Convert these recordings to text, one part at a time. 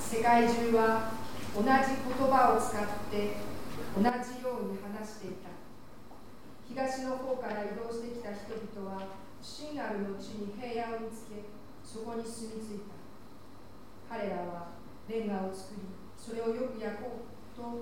世界中は同じ言葉を使って同じように話していた。東の方から移動してきた人々はシンガルの地に平野を見つけ、そこに住み着いた。彼らはレンガを作り、それをよく焼こうと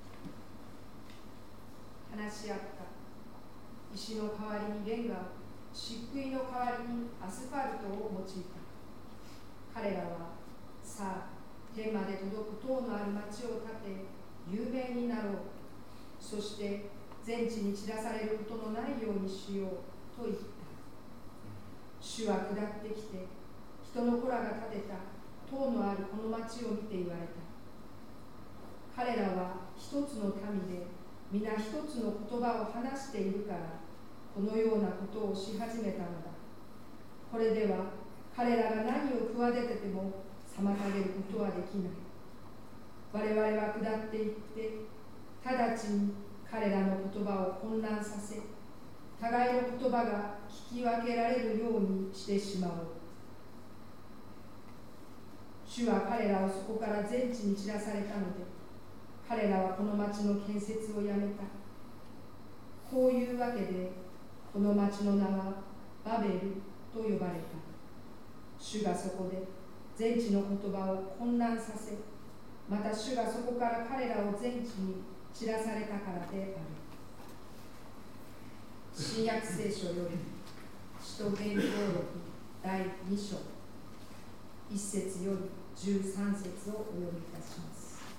話し合った。石の代わりにレンガを、漆喰の代わりにアスファルトを用いた。彼らは、さあ、天まで届く塔のある町を建て、有名になろう。そして全地に散らされることのないようにしようと言った。主は下ってきて、人の子らが建てた塔のあるこの町を見て言われた。彼らは一つの民で、皆一つの言葉を話しているから、このようなことをし始めたのだ。これでは彼らが何を企てても妨げることはできない。我々は下っていって、直ちに彼らの言葉を混乱させ、互いの言葉が聞き分けられるようにしてしまおう。主は彼らをそこから全地に散らされたので、彼らはこの町の建設をやめた。こういうわけで、この町の名はバベルと呼ばれた。主がそこで全地の言葉を混乱させ、また主がそこから彼らを全地に散らされたからである。新約聖書より使徒言行録第2章1節より13節をお読みいたします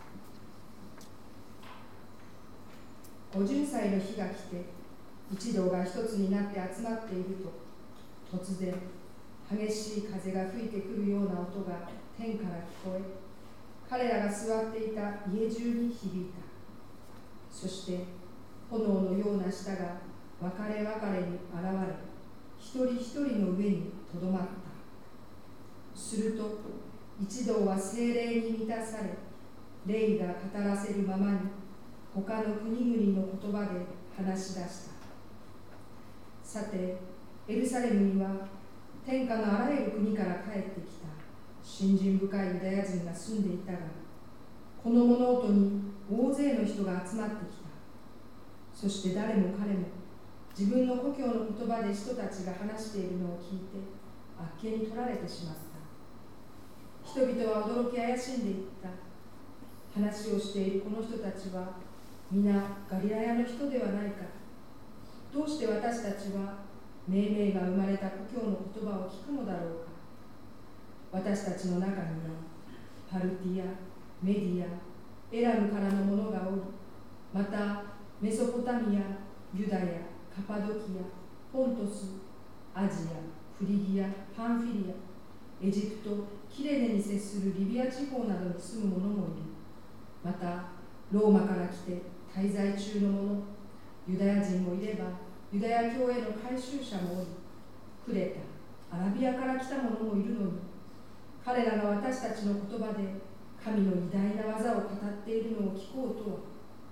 。50歳の日が来て、一同が一つになって集まっていると、突然激しい風が吹いてくるような音が天から聞こえ、彼らが座っていた家中に響いた。そして炎のような舌が分かれ分かれに現れ、一人一人の上にとどまった。すると一同は聖霊に満たされ、霊が語らせるままに他の国々の言葉で話し出した。さて、エルサレムには天下のあらゆる国から帰ってきた信心深いユダヤ人が住んでいたが、この物音に大勢の人が集まってきた。そして誰も彼も自分の故郷の言葉で人たちが話しているのを聞いてあっけに取られてしまった。人々は驚き怪しんでいった。話をしているこの人たちは皆ガリラヤの人ではないか。どうして私たちは命名が生まれた故郷の言葉を聞くのだろうか。私たちの中にはパルティア、メディア、エラムからの者がおり、またメソポタミア、ユダヤ、カパドキア、ポントス、アジア、フリギア、パンフィリア、エジプト、キレネに接するリビア地方などに住む者もいる。またローマから来て滞在中の者、ユダヤ人もいればユダヤ教への改宗者もおり、クレタ、アラビアから来た者もいるのに、彼らが私たちの言葉で神の偉大な技を語っているのを聞こうとは。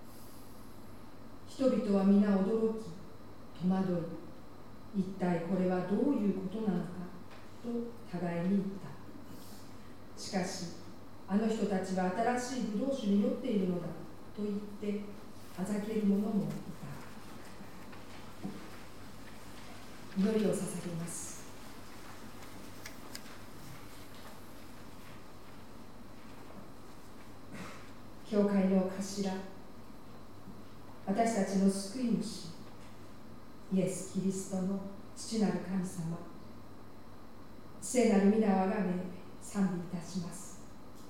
人々は皆驚き、戸惑い、一体これはどういうことなのかと互いに言った。しかし、あの人たちは新しいブドウ酒に酔っているのだと言ってあざける者もいた。祈りを捧げます。教会の頭、私たちの救い主、イエス・キリストの父なる神様、聖なる皆をあがめ賛美いたします。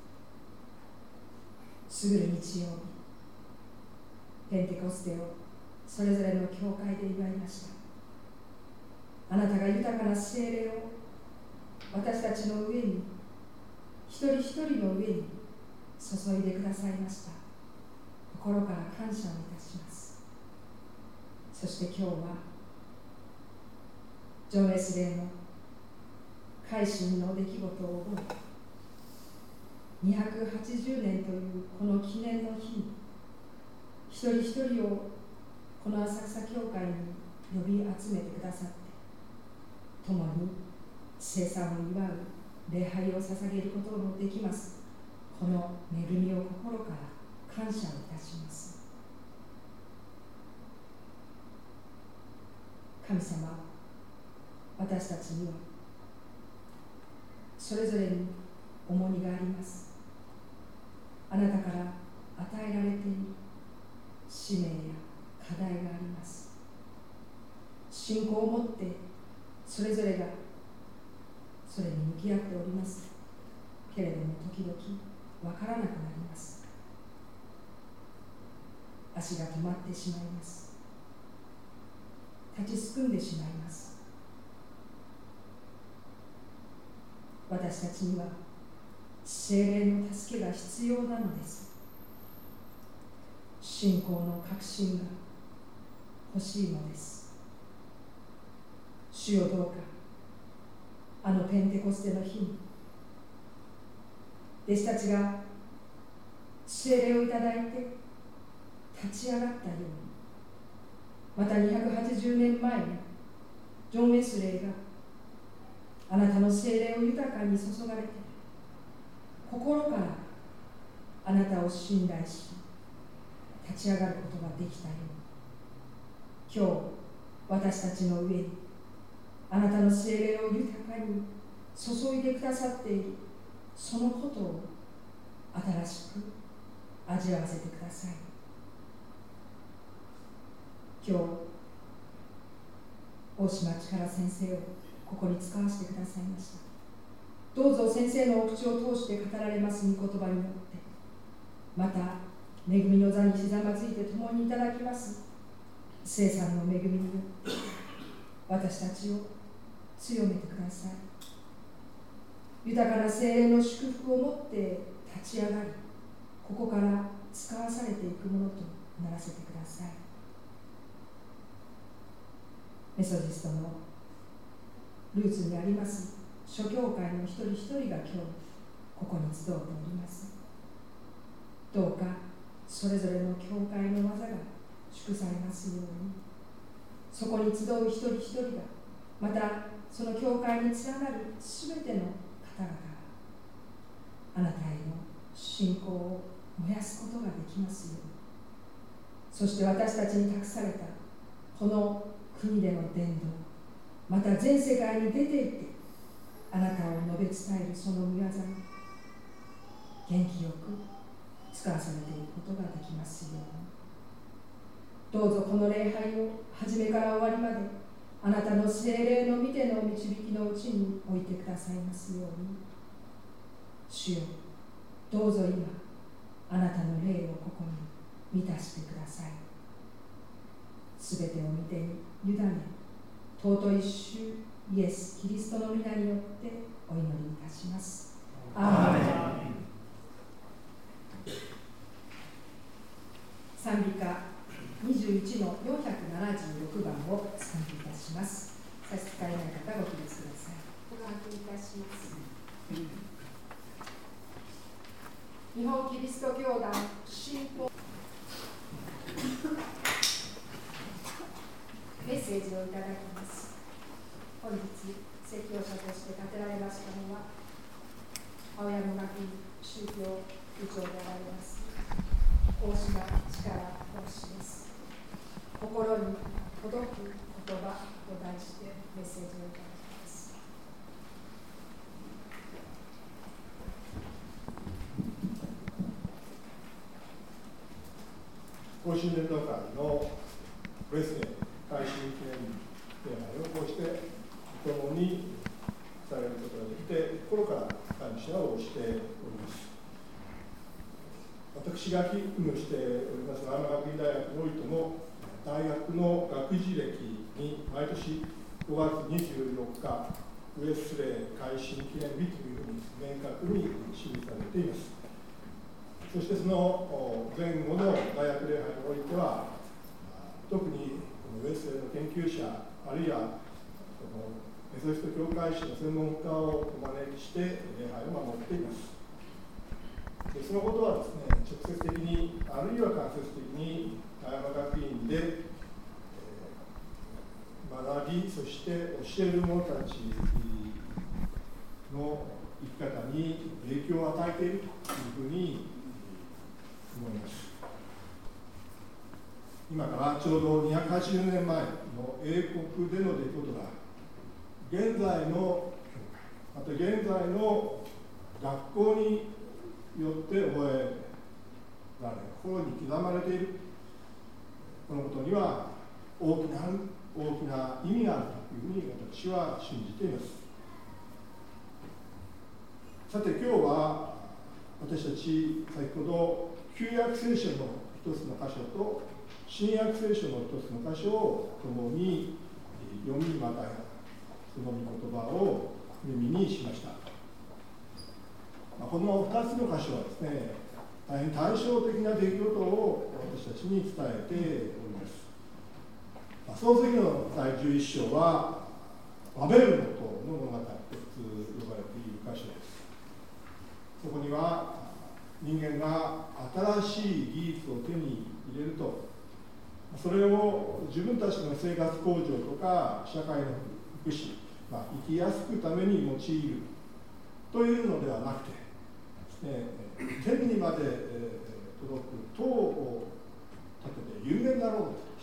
すぐる日曜日、ペンテコステをそれぞれの教会で祝いました。あなたが豊かな聖霊を私たちの上に、一人一人の上に注いでくださいました。心から感謝をいたします。そして今日はジョン・ウェスレーの改心の出来事を覚え、280年というこの記念の日に一人一人をこの浅草教会に呼び集めてくださって、共に聖餐を祝う礼拝を捧げることのできますこの恵みを心から感謝をいたします。神様、私たちにはそれぞれに重荷があります。あなたから与えられている使命や課題があります。信仰を持ってそれぞれがそれに向き合っておりますけれども、時々わからなくなります。足が止まってしまいます。立ちすくんでしまいます。私たちには聖霊の助けが必要なのです。信仰の確信が欲しいのです。主よ、どうかあのペンテコステの日に弟子たちが聖霊をいただいて立ち上がったように、また280年前にジョン・ウェスレーがあなたの聖霊を豊かに注がれて心からあなたを信頼し立ち上がることができたように、今日私たちの上にあなたの聖霊を豊かに注いでくださっているそのことを新しく味わわせてください。今日大島力先生をここに使わせてくださいました。どうぞ先生のお口を通して語られます御言葉によって、また恵みの座にひざまずいて共にいただきます聖さんの恵みによって私たちを強めてください。豊かな聖霊の祝福を持って立ち上がり、ここから使わされていくものとならせてください。メソジストのルーツにあります諸教会の一人一人が今日ここに集っております。どうかそれぞれの教会の技が祝されますように、そこに集う一人一人が、またその教会に連なるすべての方々があなたへの信仰を燃やすことができますように、そして私たちに託されたこの国での伝道、また全世界に出て行ってあなたを述べ伝えるその御業に元気よく使わされていくことができますように、どうぞこの礼拝を初めから終わりまであなたの聖霊の御手の導きのうちに置いてくださいますように。主よ、どうぞ今あなたの霊をここに満たしてください。すべてを御手に委ね、尊い主イエス・キリストの皆によってお祈りいたします。アーメン。賛美歌21の476番を賛美いたします。差し支えない方ご起立ください。ご覧いたします。日本キリスト教団信仰メッセージをいただきます。本日説教者として立てられましたのは青山学院宗教部長であられます大島力講師です。心に届く言葉と題してメッセージをいただきます。 甲信伝道会のウェスレー改新記念礼拝をこうして共にされることができて心から感謝をしております。私が勤務しております青山学院大学においても大学の学士歴に毎年5月24日ウェスレー改新記念日というふうに明確に記されています。そしてその前後の大学礼拝においては特にウェスレーの研究者あるいはメソジスト教会史の専門家をお招きして礼拝を守っています。でそのことはですね、直接的にあるいは間接的に青山学院で、学びそして教える者たちの生き方に影響を与えているというふうに思います。今からちょうど280年前の英国での出来事が現在の教会、また現在の学校によって覚えられ、心に刻まれている、このことには大きな意味があるというふうに私は信じています。さて今日は私たち先ほど旧約聖書の一つの箇所と新約聖書の一つの箇所を共に読み、またその御言葉を耳にしました。この2つの箇所はですね、大変対照的な出来事を私たちに伝えております。創世記の第11章はバベルの塔の物語と呼ばれている箇所です。そこには人間が新しい技術を手に入れると、それを自分たちの生活向上とか社会の福祉、生きやすくために用いるというのではなくてですね、天にまで届く塔を建てて有名になろうとした、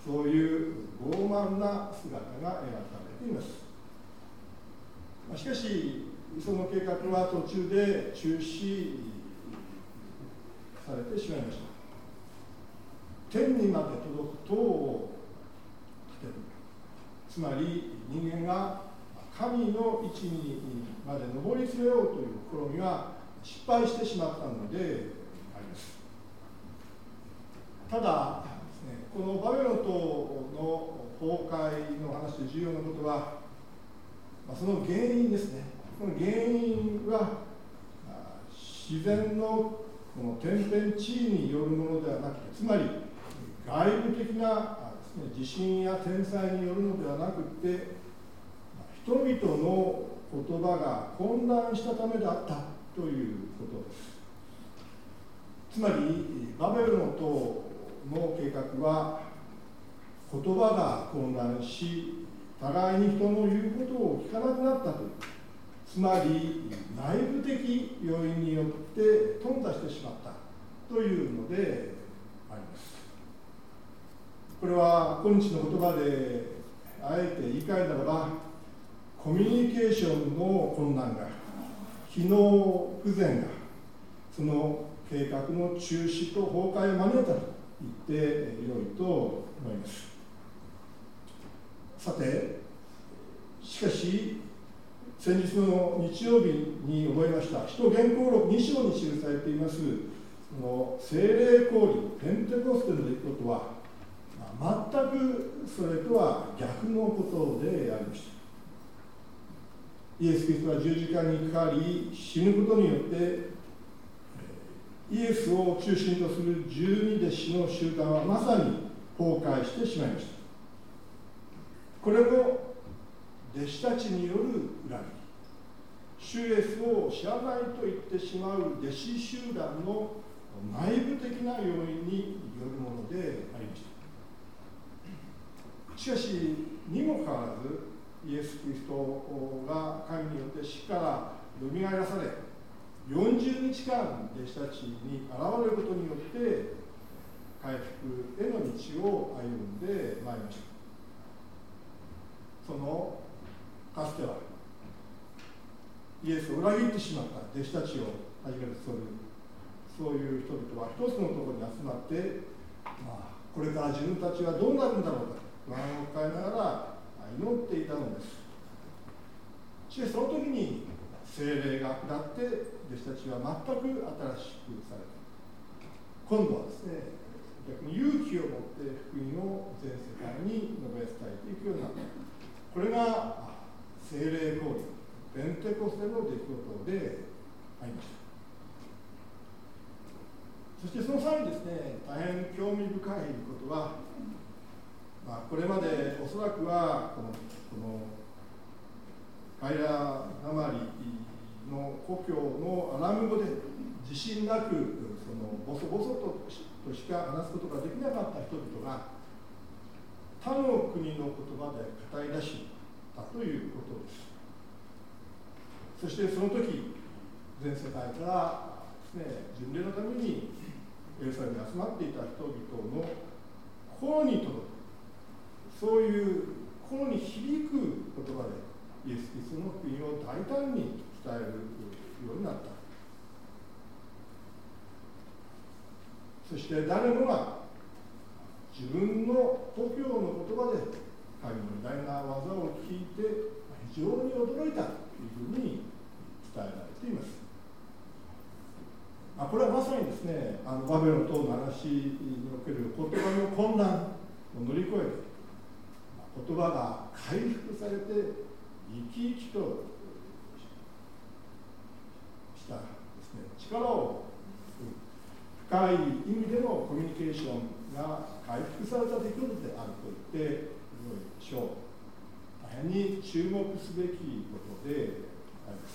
そういう傲慢な姿が描かれています。しかしその計画は途中で中止されてしまいました。天にまで届く塔を建てる、つまり人間が神の位置にまで上り詰めようという試みが失敗してしまったのであります。ただですね、このバベルの塔の崩壊の話で重要なことは、その原因ですね。その原因は自然のこの天変地異によるものではなくて、つまり外部的な地震や天災によるのではなくて、人々の言葉が混乱したためであったということです。つまりバベルの塔の計画は言葉が混乱し、互いに人の言うことを聞かなくなったという、つまり内部的要因によって頓挫してしまったというのであります。これは今日の言葉であえて言い換えならば、コミュニケーションの困難が、機能不全がその計画の中止と崩壊を招いたと言ってよいと思います。さて、しかし先日の日曜日に覚えました使徒言行録2章に記されていますその聖霊降臨、ペンテコステの出来事は全くそれとは逆のことでありました。イエス・キリストは十字架にかかり死ぬことによってイエスを中心とする12弟子の集団はまさに崩壊してしまいました。これも弟子たちによる恨み、主イエスを知らないと言ってしまう弟子集団の内部的な要因によるものでありました。しかしにもかかわらずイエス・キリストが神によって死からよみがえらされ、40日間弟子たちに現れることによって回復への道を歩んでまいりました。そのかつてはイエスを裏切ってしまった弟子たちをはじめとするそういう人々は一つのところに集まって、これから自分たちはどうなるんだろうか不安を抱えながら祈っていたのです。しかしその時に聖霊が下って弟子たちは全く新しくされた。今度はですね、逆に勇気を持って福音を全世界に述べ伝えていくようになった。これが聖霊降臨、ペンテコステの出来事でありました。そしてその際にですね、大変興味深いことは、これまでおそらくはこのカイラ・ナマリの故郷のアラム語で自信なくそのボソボソとしか話すことができなかった人々が他の国の言葉で語り出したということです。そしてその時全世界からですね、巡礼のためにエルサレムに集まっていた人々の心に届く、そういう心に響く言葉でイエス・キリストの福音を大胆に伝えるようになった。そして誰もが自分の故郷の言葉で神の偉大な技を聞いて非常に驚いたというふうに伝えられています。これはまさにですね、バベロン島の話における言葉の混乱を乗り越えて、言葉が回復されて生き生きとしたですね、力を深い意味でのコミュニケーションが回復された出来事であると言ってよいでしょう。大変に注目すべきことであります。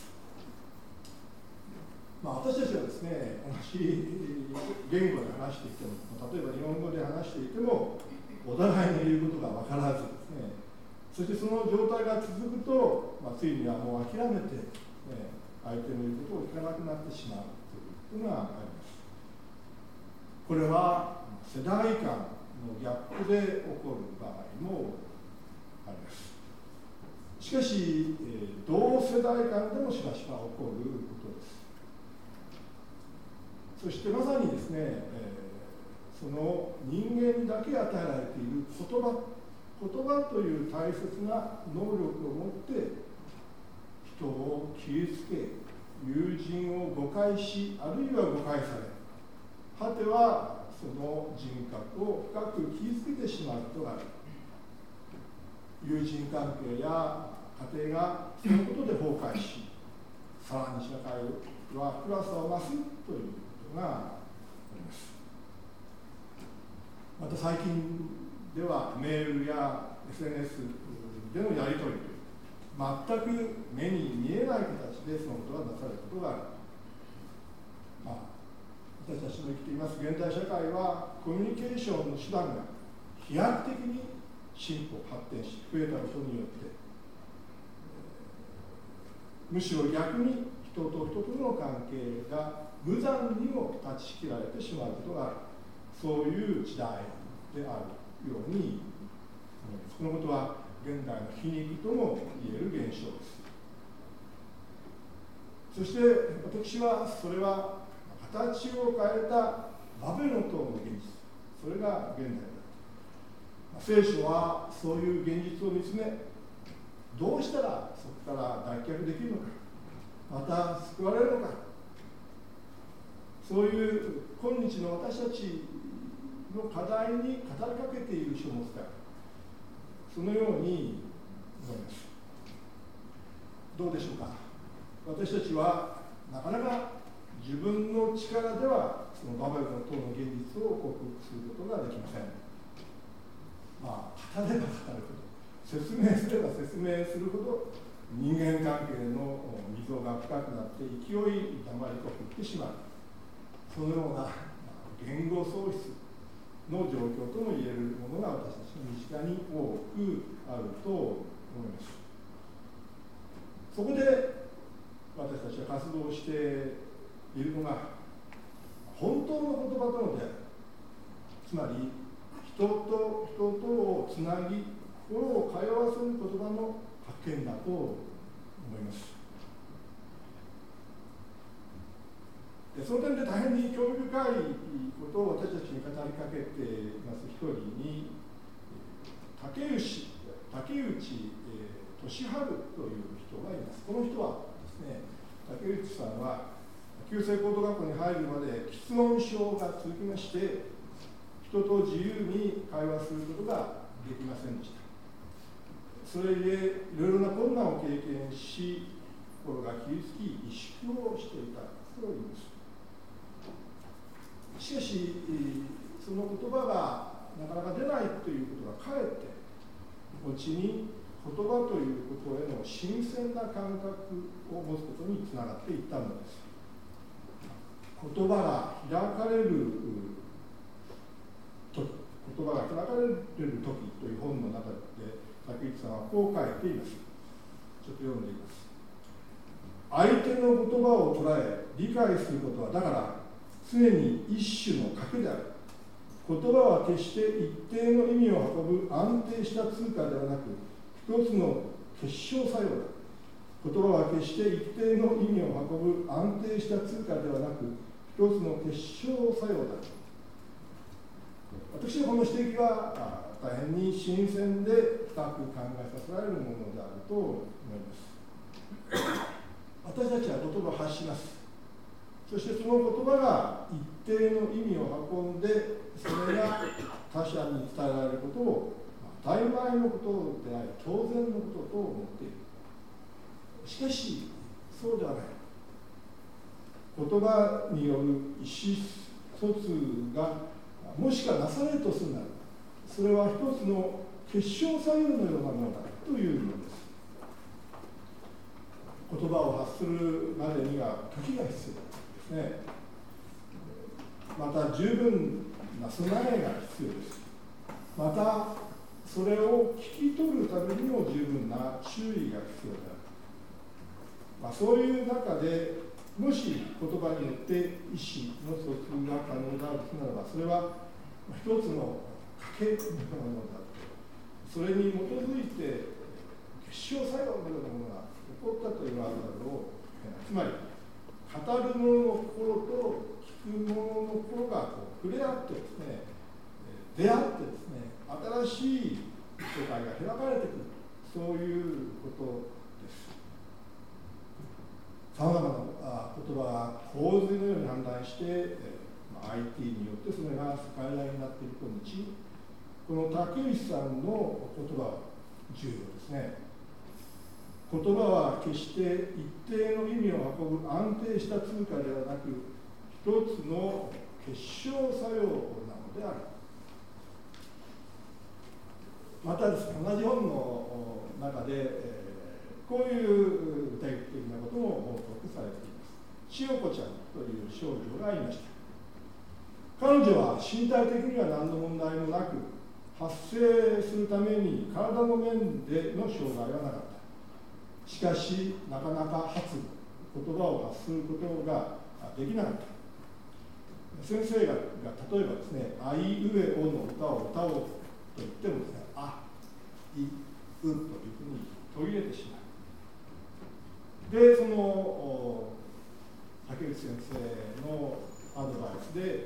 私たちはですね、同じ言語で話していても、例えば日本語で話していても、お互いの言うことが分からずですね、そしてその状態が続くと、ついにはもう諦めて、相手の言うことを聞かなくなってしまうということがあります。これは世代間のギャップで起こる場合もあります。しかし、同世代間でもしばしば起こることです。そしてまさにですね、その人間にだけ与えられている言葉という大切な能力を持って人を傷つけ、友人を誤解し、あるいは誤解され、果てはその人格を深く傷つけてしまうことがある。友人関係や家庭がそのことで崩壊し、さらに社会は暗さを増すということがあります。また最近ではメールや SNS でのやり取りという全く目に見えない形でそのことがなされることがある。私たちの生きています現代社会はコミュニケーションの手段が飛躍的に進歩発展し増えたことによって、むしろ逆に人と人との関係が無残にも断ち切られてしまうことがある、そういう時代であるように思います。このことは現代の皮肉とも言える現象です。そして私はそれは形を変えたバベロン島の現実、それが現代だ。聖書はそういう現実を見つめ、どうしたらそこから脱却できるのか、また救われるのか、そういう今日の私たちの課題に語りかけている書物である、そのように思います。どうでしょうか。私たちはなかなか自分の力ではそのバベルの塔の現実を克服することができません。語れば語るほど、説明すれば説明するほど人間関係の溝が深くなって勢い黙りこくってしまう、そのような言語喪失の状況とも言えるものが私たちの身近に多くあると思います。そこで私たちが活動しているのが本当の言葉との出会い、つまり人と人とをつなぎ心を通わせる言葉の発見だと思います。でその点で大変に興味深いことを私たちに語りかけています一人に竹内俊治という人がいます。この人はですね、竹内さんは旧制高等学校に入るまで喫音症が続きまして、人と自由に会話することができませんでした。それでいろいろな困難を経験し、心が傷つき、萎縮をしていたといいます。しかし、その言葉がなかなか出ないということがかえって、後に言葉ということへの新鮮な感覚を持つことにつながっていったのです。言葉が開かれる時という本の中で竹内さんはこう書いています。ちょっと読んでいます。 相手の言葉を捉え理解することはだから常に一種の賭けである。言葉は決して一定の意味を運ぶ安定した通貨ではなく一つの結晶作用だ。言葉は決して一定の意味を運ぶ安定した通貨ではなく一つの結晶作用だ。私はこの指摘は大変に新鮮で深く考えさせられるものであると思います。私たちは言葉を発します。そしてその言葉が一定の意味を運んで、それが他者に伝えられることを当たり前のことであり、当然のことと思っている。しかし、そうではない。言葉による意思疎通がもしかなされるとするなら、それは一つの結晶作用のようなものだというのです。言葉を発するまでには時が必要ですね。また十分な備えが必要です。またそれを聞き取るためにも十分な注意が必要である。そういう中でもし言葉によって意思の疎通が可能であるとするならば、それは一つの賭けのようなものであって、それに基づいて結晶作用のようなものが起こったと言われるだろう。つまり語る者の心と聞く者の心が触れ合ってですね、出会ってですね、新しい世界が開かれてくる、そういうことです。さまざまな言葉が洪水のように氾濫して、IT によってそれが世界大になっている今日、この竹内さんの言葉は重要ですね。言葉は決して一定の意味を運ぶ安定した通貨ではなく、一つの結晶作用なのである。またですね、同じ本の中で、こういう具体的なことも報告されています。千代子ちゃんという少女がいました。彼女は身体的には何の問題もなく、発生するために体の面での障害はなかった。しかし、なかなか言葉を発することができなかった。先生が例えばですね、あいうえおの歌を歌おうと言ってもですね、あ、いうというふうに途切れてしまう。で、その竹内先生のアドバイスで、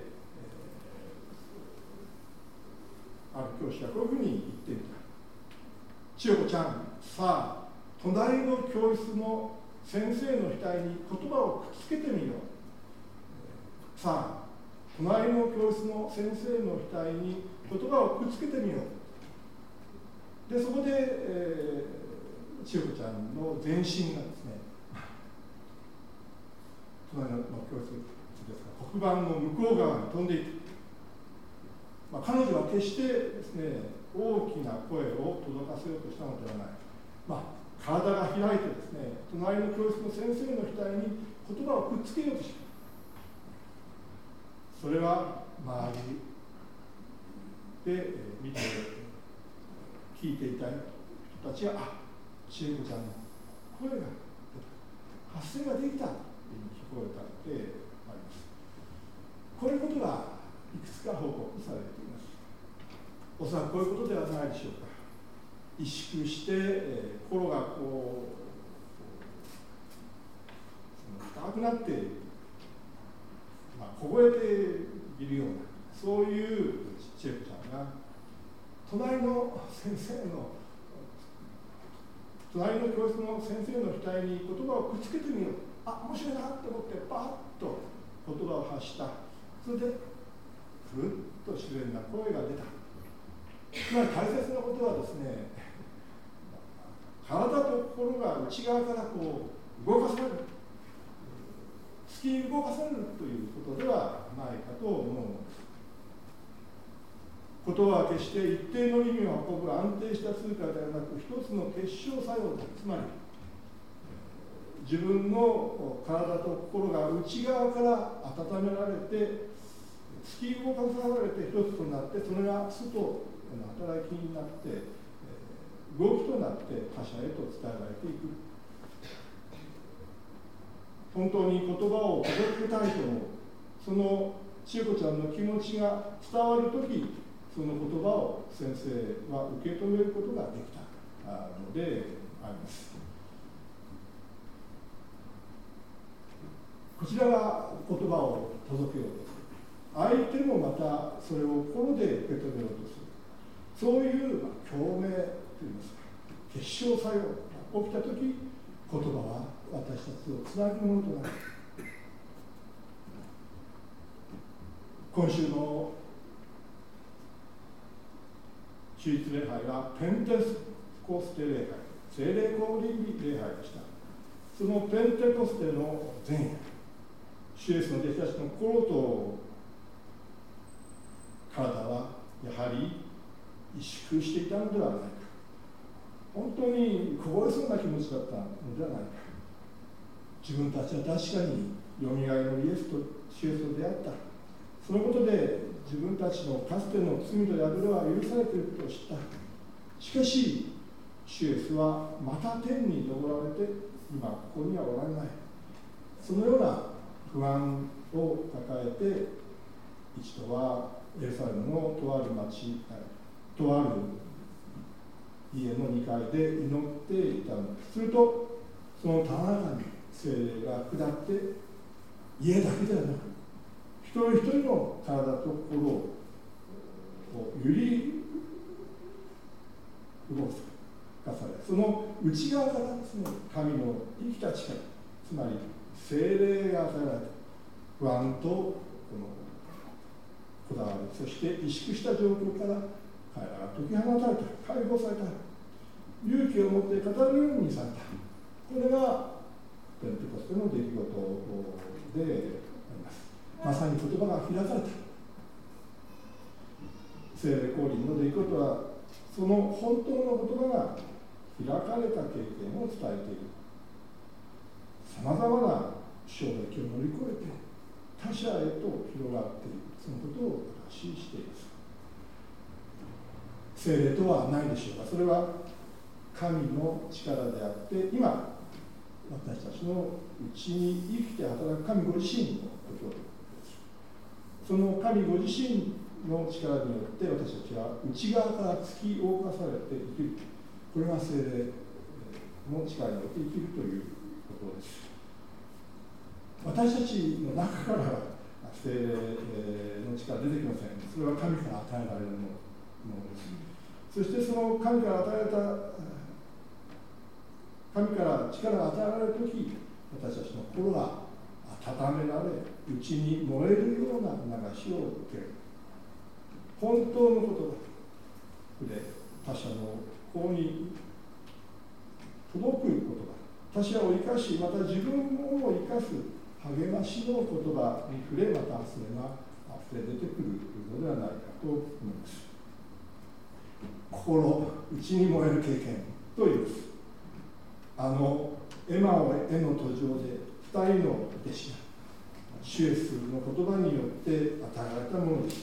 ある教師がこういうふうに言っていた。千代子ちゃん、さあ、隣の教室の先生の額に言葉をくっつけてみよう。さあ、隣の教室の先生の額に言葉をくっつけてみよう。で、そこで、千代子ちゃんの全身がですね、隣の教室ですが、黒板の向こう側に飛んでいく。彼女は決してですね、大きな声を届かせようとしたのではない。体が開いてですね、隣の教室の先生の額に言葉をくっつけようとした。それは周りで見て聞いていた人たちが、千恵子ちゃんの声が出た、発声ができたというふうに聞こえたのであります。こういうことがいくつか報告されています。おそらくこういうことではないでしょうか。萎縮して、心が硬くなって、凍えているような、そういう千恵子ちゃんが隣の教室の先生の額に言葉をくっつけてみよう。面白いなと思ってパッと言葉を発した。それでふっと自然な声が出た。つまり大切なことはですね、体と心が内側から動かされる、突き動かされるということではないかと思うのです。ことは決して一定の意味を運ぶ安定した通貨ではなく、一つの結晶作用で、つまり自分の体と心が内側から温められて、突き動かされて一つとなって、それが外の働きになって、動きとなって他者へと伝えられていく。 本当に言葉を届けたいと思う、その千恵子ちゃんの気持ちが伝わるとき、その言葉を先生は受け止めることができたのであります。こちらが言葉を届けようとする。相手もまたそれを心で受け止めようとする。そういう共鳴といいますか、結晶作用が起きたとき、言葉は私たちをつなぐものとなる。今週の主日礼拝はペンテコステ礼拝、聖霊降臨日礼拝でした。そのペンテコステの前夜、主イエスの弟子たちの心と体はやはり萎縮していたのではないか、本当にこぼれそうな気持ちだったのではないか。自分たちは確かによみがえのイエスと主イエスと出会った、そのことで自分たちのかつての罪と破れは許されていることを知った。しかし主イエスはまた天に昇られて今ここにはおられない。そのような不安を抱えて、一度はエルサレムのとある町、とある家の2階で祈っていたのです。するとその棚中に聖霊が下って、家だけではなく一人一人の体と心を揺り動かされ、その内側からですね、神の生きた力、つまり聖霊が与えられた不安とこだわり、そして萎縮した状況から彼らが解き放たれた、解放された、勇気を持って語るようにされた。これがペンテコステの出来事であります。まさに言葉が開かれた。聖霊降臨の出来事は、その本当の言葉が開かれた経験を伝えている。さまざまな衝撃を乗り越えて他者へと広がっている、そのことを証ししています。聖霊とは何でしょうか。それは神の力であって、今私たちのうちに生きて働く神ご自身のことです。その神ご自身の力によって私たちは内側から突き動かされて生きる。これが聖霊の力によって生きるということです。私たちの中からは聖霊の力出てきません。それは神から与えられるものです。そしてその神から与えられた、神から力が与えられるとき、私たちの心が温められ、内に燃えるような流しを受ける。本当のことで他者の方に届くことが、他者を生かし、また自分を生かす励ましの言葉に触れ、またそれが溢れ出てくるのではないかと思います。心、内に燃える経験と言います。エマオへの途上で2人の弟子が主イエスの言葉によって与えられたものでした。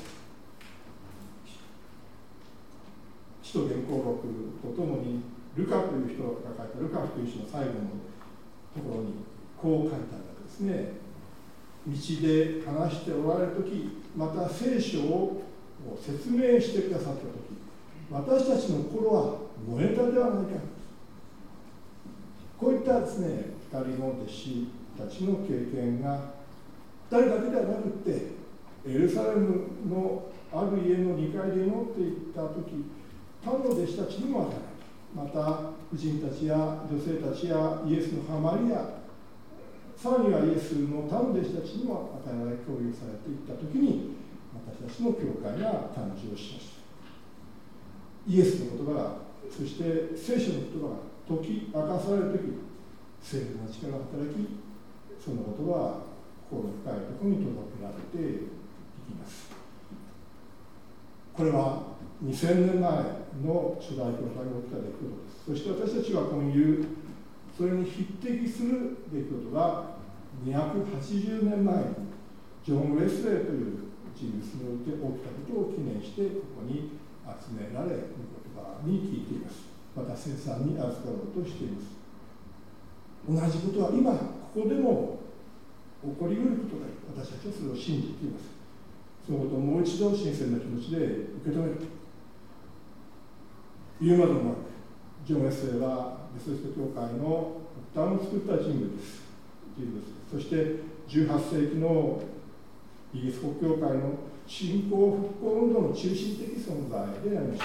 使徒言行録とともにルカという人が書いたルカという人の最後のところにこう書いてあるんですね。道で話しておられるとき、また聖書を説明してくださったとき、私たちの心は燃えたではないか。こういったですね、2人の弟子たちの経験が2人だけではなくて、エルサレムのある家の2階で祈っていったとき、他の弟子たちにも与えられた。また婦人たちや女性たちやイエスの母マリア、さらにはイエスの他の弟子たちにも与えられ共有されていったときに、私たちの教会が誕生しました。イエスの言葉が、そして聖書の言葉が解き明かされるとき、聖霊の力が働き、その言葉は心の深いところに届けられていきます。これは2000年前の初代教会に起きた出来事です。そして私たちは今夕、それに匹敵する出来事が280年前にジョン・ウェスレーという人物において起きたことを記念してここに集められ、御言葉に聞いています。また生産に預かろうとしています。同じことは今ここでも起こりうることだ。私たちはそれを信じています。そのことをもう一度新鮮な気持ちで受け止める。言うまでもなく、ジョン・ウェスレーはメソジスト教会の発端を作った人物です。そして18世紀のイギリス国教会の信仰復興運動の中心的存在でありました。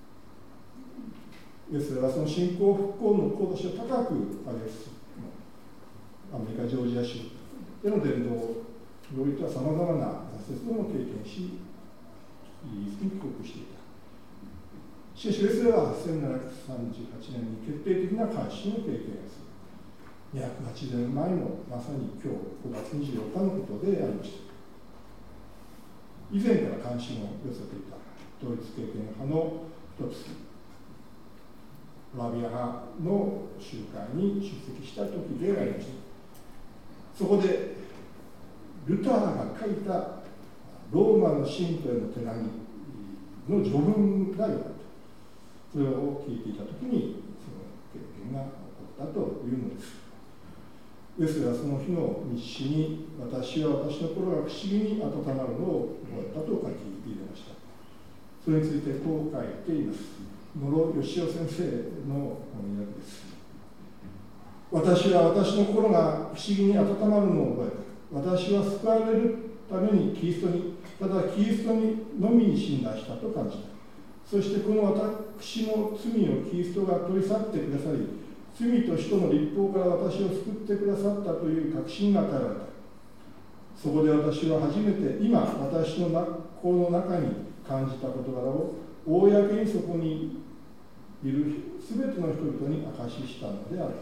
ウェスレーはその信仰復興の志を高く上げつつ、アメリカ・ジョージア州での伝道においてはさまざまな挫折をも経験し、イギリスに帰国していた。しかしウェスレーは1738年に決定的な改心を経験する。208年前のまさに今日5月24日のことでありました。以前から関心を寄せていた統一経験派の一つ、ラビア派の集会に出席した時でありました。そこでルターが書いたローマの信徒への手紙の序文がよかった。それを聞いていたときにその経験が起こったというのです。ウェスレーはその日の日誌に、私は私の心が不思議に温まるのを覚えたと書き入れました。それについてこう書いています。野呂義雄先生の翻訳です。私は私の心が不思議に温まるのを覚えた。私は救われるためにキリストに、ただキリストにのみに信頼したと感じた。そしてこの私の罪をキリストが取り去ってくださり、罪と死との立法から私を救ってくださったという確信が与えられた。そこで私は初めて今私の心の中に感じた事柄を公にそこにいるすべての人々に証ししたのである。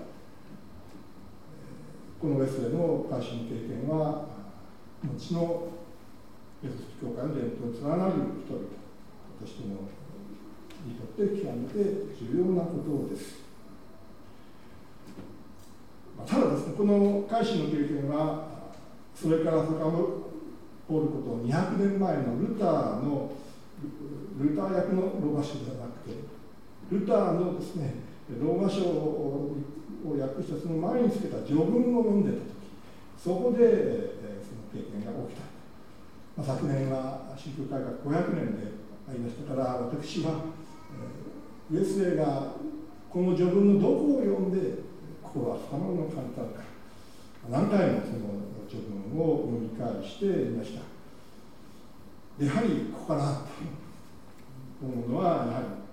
このウェスレーの改心経験は後のエペソ教会の伝統に連なる人々としてのにとって極めて重要なことです。ただですね、この改心の経験はそれから遡ること200年前のルター役のローマ書ではなくて、ルターのですね、ローマ書を訳したその前につけた序文を読んでたとき、そこで、その経験が起きた。昨年は宗教改革500年でありましたから、私は、ウェスレーがこの序文のどこを読んで心が深まるのを感じたのか、何回もその序文を読み返していました。やはりここかなと思うのは、やはり、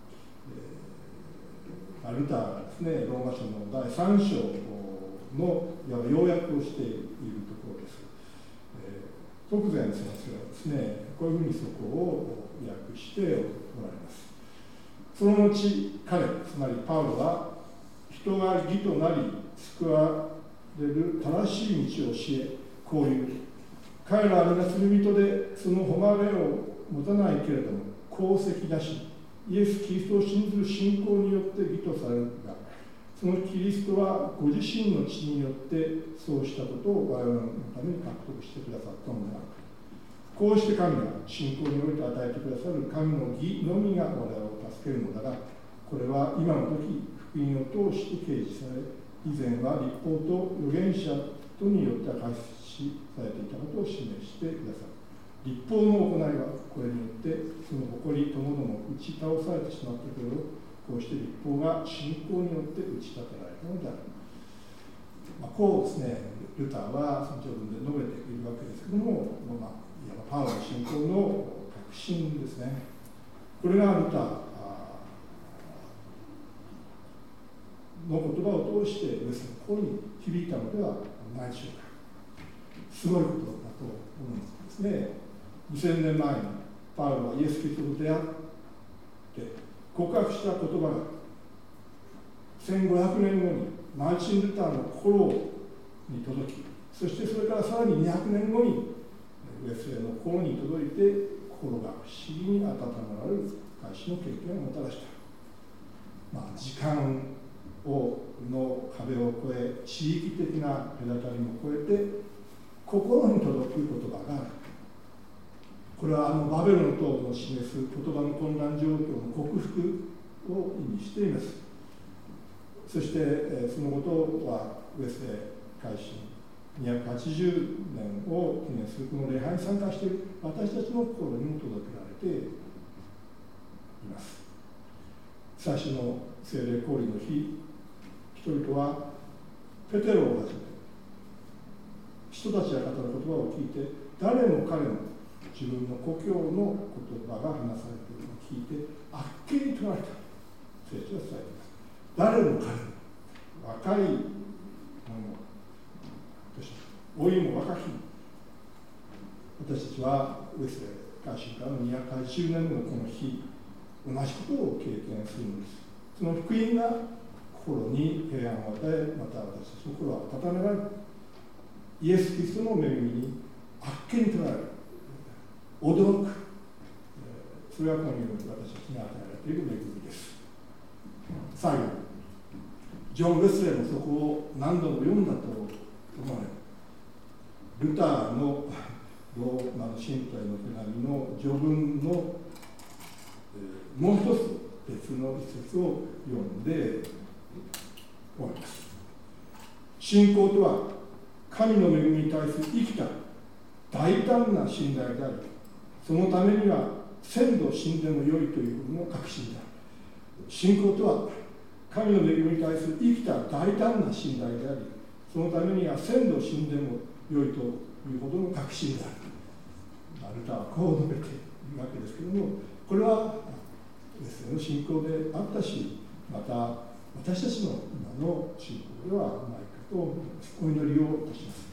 ルターがですね、ローマ書の第3章の要約をしているところです。徳善先生はですね、こういうふうにそこを訳しておられます。その後、彼、つまりパウロは、人が義となり救われる正しい道を教え、こういう。彼らは皆罪人で、その誉れを持たないけれども、功績なし、イエス・キリストを信ずる信仰によって義とされるが、そのキリストはご自身の血によってそうしたことを我々のために獲得してくださったのである。こうして神が信仰において与えてくださる神の義のみが我々を助けるのだが、これは今の時、福音を通して掲示され、以前は立法と預言者とによって開始されていたことを示してくださる。立法の行いはこれによってその誇りともども打ち倒されてしまったけれど、こうして立法が信仰によって打ち立てられたのである。こうですね、ルターはその序文で述べているわけですけども、いわばパウロの信仰の確信ですね。これがルターの言葉を通してウェスレーの心に響いたのではないでしょうか。すごいことだと思うんですね。2000年前にパウロはイエス・キリストと出会って告白した言葉が1500年後にマーチン・ルターの心に届き、そしてそれからさらに200年後にウェスレーの心に届いて、心が不思議に温まられる改心の経験をもたらした。時間の壁を越え、地域的な隔たりも越えて心に届く言葉がある。これはバベルの塔の示す言葉の混乱状況の克服を意味しています。そしてそのことはウェスレー改心 280年を記念するこの礼拝に参加している私たちの心にも届けられています。最初の聖霊降臨の日、人々はペテロをはじめ人たちが語る言葉を聞いて、誰も彼も自分の故郷の言葉が話されているのを聞いてあっけに取られた。聖書は伝えています。誰も彼も若い者、老いも若きも、私たちはウェスレー改新からの280年後のこの日、同じことを経験するのです。その福音が心に平安を与え、また私たちの心は温められる。イエス・キリストの恵みにあっけに取られる。驚く。それはこのように私たちに与えられている恵みです。最後、ジョン・ウェスレーもそこを何度も読んだと思われる。ルターのローマの信徒への手紙の序文の、もう一つ別の一節を読んで終わります。信仰とは神の恵みに対する生きた大胆な信頼であり、そのためには千度死んでもよいということの確信である。信仰とは神の恵みに対する生きた大胆な信頼であり、そのためには千度死んでもよいというほどの確信である。ルターはこう述べているわけですけれども、これはウェスレーの信仰であったし、また私たちの今の信仰ではないかと思います。お祈りをいたします。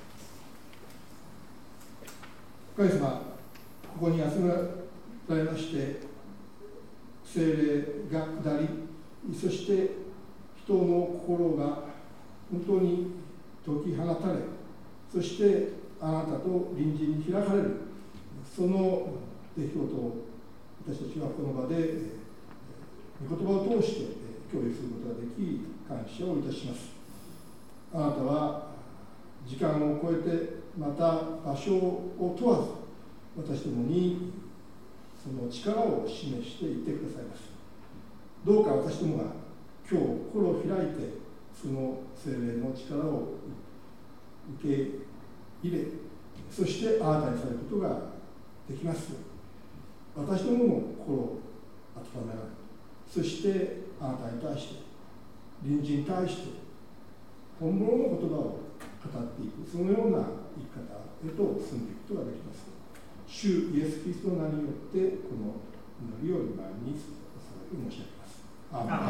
神様、ここに集められまして、聖霊が下り、そして人の心が本当に解き放たれ、そしてあなたと隣人に開かれる、その出来事を私たちはこの場で御言葉を通して共有することができ、感謝をいたします。あなたは時間を超えて、また場所を問わず、私どもにその力を示していってくださいます。どうか私どもが今日心を開いて、その聖霊の力を受け入れ、そしてあなたにされることができますように、私どもも心を温められ、そしてあなたに対して、隣人に対して本物の言葉を語っていく、そのような生き方へと進んでいくことができます。主イエス・キリストの名によってこの祈りを今に捧げて申し上げます。アーメン。